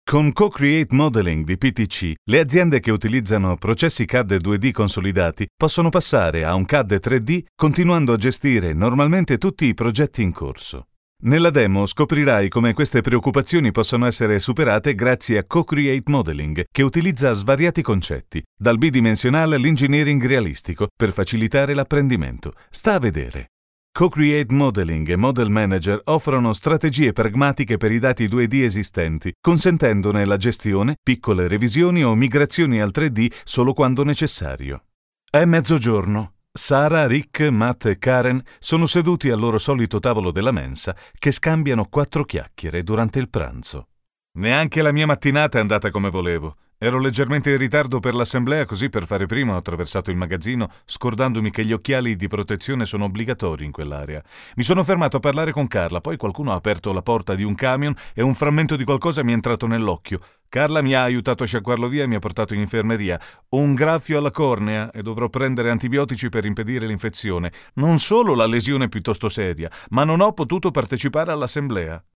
Con Co-Create Modeling di PTC, le aziende che utilizzano processi CAD 2D consolidati possono passare a un CAD 3D continuando a gestire normalmente tutti i progetti in corso. Nella demo scoprirai come queste preoccupazioni possono essere superate grazie a Co-Create Modeling, che utilizza svariati concetti, dal bidimensionale all'engineering realistico, per facilitare l'apprendimento. Sta a vedere. Co-Create Modeling e Model Manager offrono strategie pragmatiche per i dati 2D esistenti, consentendone la gestione, piccole revisioni o migrazioni al 3D solo quando necessario. È mezzogiorno. Sara, Rick, Matt e Karen sono seduti al loro solito tavolo della mensa che scambiano 4 chiacchiere durante il pranzo. Neanche la mia mattinata è andata come volevo. Ero leggermente in ritardo per l'assemblea, così per fare prima ho attraversato il magazzino, scordandomi che gli occhiali di protezione sono obbligatori in quell'area. Mi sono fermato a parlare con Carla, poi qualcuno ha aperto la porta di un camion e un frammento di qualcosa mi è entrato nell'occhio. Carla mi ha aiutato a sciacquarlo via e mi ha portato in infermeria. Ho un graffio alla cornea e dovrò prendere antibiotici per impedire l'infezione. Non solo la lesione è piuttosto seria, ma non ho potuto partecipare all'assemblea.